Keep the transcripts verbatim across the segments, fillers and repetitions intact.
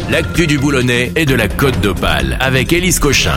l'actu du Boulonnais et de la Côte d'Opale avec Élise Cochin.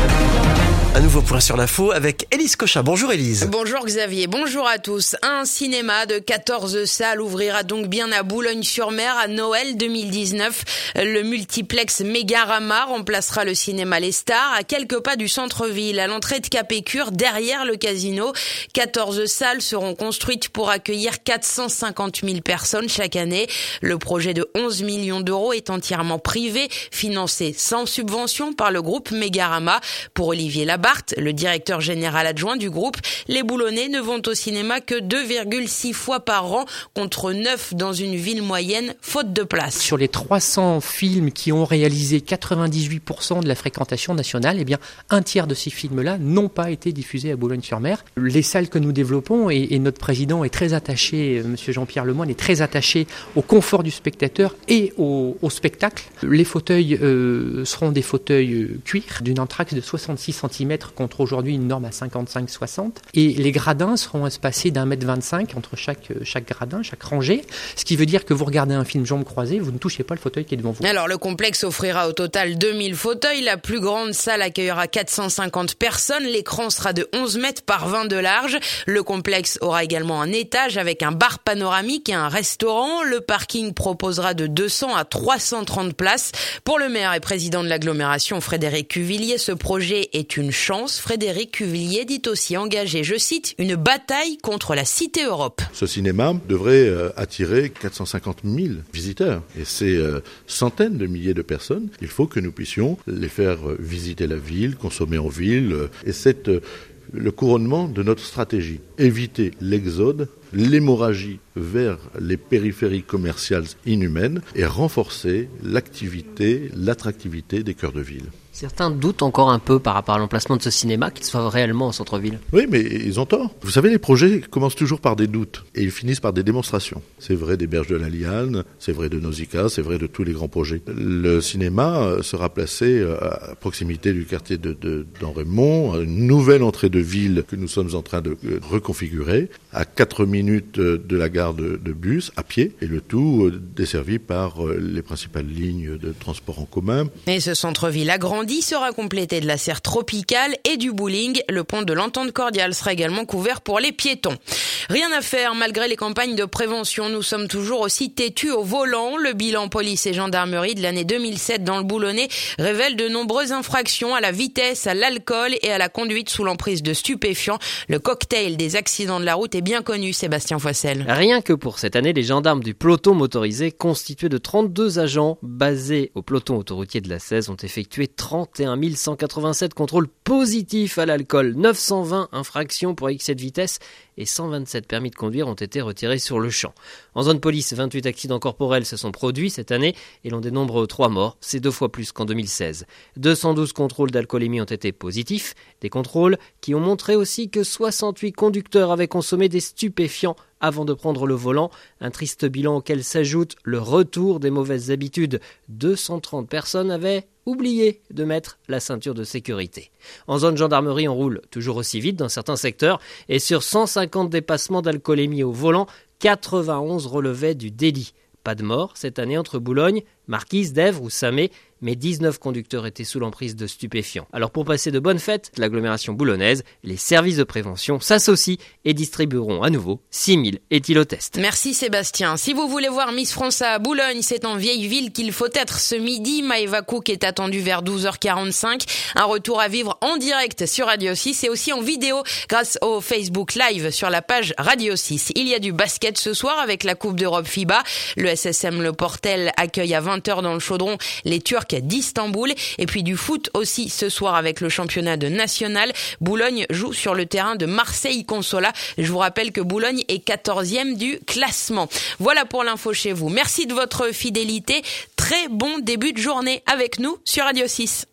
Un nouveau point sur l'info avec Élise Cochin. Bonjour Élise. Bonjour Xavier, bonjour à tous. Un cinéma de quatorze salles ouvrira donc bien à Boulogne-sur-Mer à Noël deux mille dix-neuf. Le multiplex Mégarama remplacera le cinéma Les Stars à quelques pas du centre-ville, à l'entrée de Capécure, derrière le casino. quatorze salles seront construites pour accueillir quatre cent cinquante mille personnes chaque année. Le projet de onze millions d'euros est entièrement privé, financé sans subvention par le groupe Mégarama. Pour Olivier Labarthe, le directeur général adjoint du groupe, les Boulonnais ne vont au cinéma que deux virgule six fois par an contre neuf dans une ville moyenne, faute de place. Sur les trois cents films qui ont réalisé quatre-vingt-dixhuit pour cent de la fréquentation nationale, eh bien, un tiers de ces films-là n'ont pas été diffusés à Boulogne-sur-Mer. Les salles que nous développons, et, et notre président est très attaché, M. Jean-Pierre Lemoyne est très attaché au confort du spectateur et au, au spectacle. Les fauteuils euh, seront des fauteuils euh, cuir d'une entraxe de soixante-six centimètres contre aujourd'hui une norme à cinquante-cinq soixante. Et les gradins seront espacés d'un mètre vingt-cinq entre chaque, chaque gradin, chaque rangée. Ce qui veut dire que vous regardez un film jambes croisées, vous ne touchez pas le fauteuil qui est devant vous. Alors le complexe offrira au total deux mille fauteuils. La plus grande salle accueillera quatre cent cinquante personnes. L'écran sera de onze mètres par vingt de large. Le complexe aura également un étage avec un bar panoramique et un restaurant. Le parking proposera de deux cents à trois cent trente places. Pour le maire et président de l'agglomération Frédéric Cuvillier, ce projet est une chance. Frédéric Cuvillier dit aussi engager, je cite, une bataille contre la Cité Europe. Ce cinéma devrait euh, attirer quatre cent cinquante mille visiteurs et c'est euh, centaines de milliers de personnes. Il faut que nous puissions les faire euh, visiter la ville, consommer en ville euh, et c'est euh, le couronnement de notre stratégie. Éviter l'exode, l'hémorragie vers les périphéries commerciales inhumaines et renforcer l'activité, l'attractivité des cœurs de ville. Certains doutent encore un peu par rapport à l'emplacement de ce cinéma, qu'il soit réellement en centre-ville. Oui, mais ils ont tort. Vous savez, les projets commencent toujours par des doutes et ils finissent par des démonstrations. C'est vrai des Berges de la Liane, c'est vrai de Nausicaa, c'est vrai de tous les grands projets. Le cinéma sera placé à proximité du quartier de, de, d'Enrémont, une nouvelle entrée de ville que nous sommes en train de reconfigurer, à quatre minutes de la gare de, de bus, à pied, et le tout desservi par les principales lignes de transport en commun. Et ce centre-ville agrandi sera complété de la serre tropicale et du bowling. Le pont de l'Entente cordiale sera également couvert pour les piétons. Rien à faire, malgré les campagnes de prévention, nous sommes toujours aussi têtus au volant. Le bilan police et gendarmerie de l'année deux mille sept dans le Boulonnais révèle de nombreuses infractions à la vitesse, à l'alcool et à la conduite sous l'emprise de stupéfiants. Le cocktail des accidents de la route est bien connu, Sébastien Foissel. Rien que pour cette année, les gendarmes du peloton motorisé, constitué de trente-deux agents basés au peloton autoroutier de la seize, ont effectué trente et un mille cent quatre-vingt-sept contrôles positifs à l'alcool, neuf cent vingt infractions pour excès de vitesse et cent vingt-sept permis de conduire ont été retirés sur le champ. En zone police, vingt-huit accidents corporels se sont produits cette année et l'on dénombre trois morts, c'est deux fois plus qu'en deux mille seize. deux cent douze contrôles d'alcoolémie ont été positifs, des contrôles qui ont montré aussi que soixante-huit conducteurs avaient consommé des stupéfiants avant de prendre le volant, un triste bilan auquel s'ajoute le retour des mauvaises habitudes. deux cent trente personnes avaient oublié de mettre la ceinture de sécurité. En zone gendarmerie, on roule toujours aussi vite dans certains secteurs et sur cent cinquante dépassements d'alcoolémie au volant, quatre-vingt-onze relevaient du délit. Pas de mort cette année entre Boulogne, Marquise, Dèvres ou Samé, mais dix-neuf conducteurs étaient sous l'emprise de stupéfiants. Alors pour passer de bonnes fêtes, l'agglomération boulonnaise, les services de prévention s'associent et distribueront à nouveau six mille éthylotests. Merci Sébastien. Si vous voulez voir Miss France à Boulogne, c'est en Vieille-Ville qu'il faut être ce midi. Maëva Cook est attendue vers douze heures quarante-cinq. Un retour à vivre en direct sur Radio six et aussi en vidéo grâce au Facebook Live sur la page Radio six. Il y a du basket ce soir avec la Coupe d'Europe FIBA. Le S S M Le Portel accueille à vingt heures dans le Chaudron les Turcs d'Istanbul et puis du foot aussi ce soir avec le championnat de national. Boulogne joue sur le terrain de Marseille-Consola. Je vous rappelle que Boulogne est quatorzième du classement. Voilà pour l'info chez vous. Merci de votre fidélité. Très bon début de journée avec nous sur Radio six.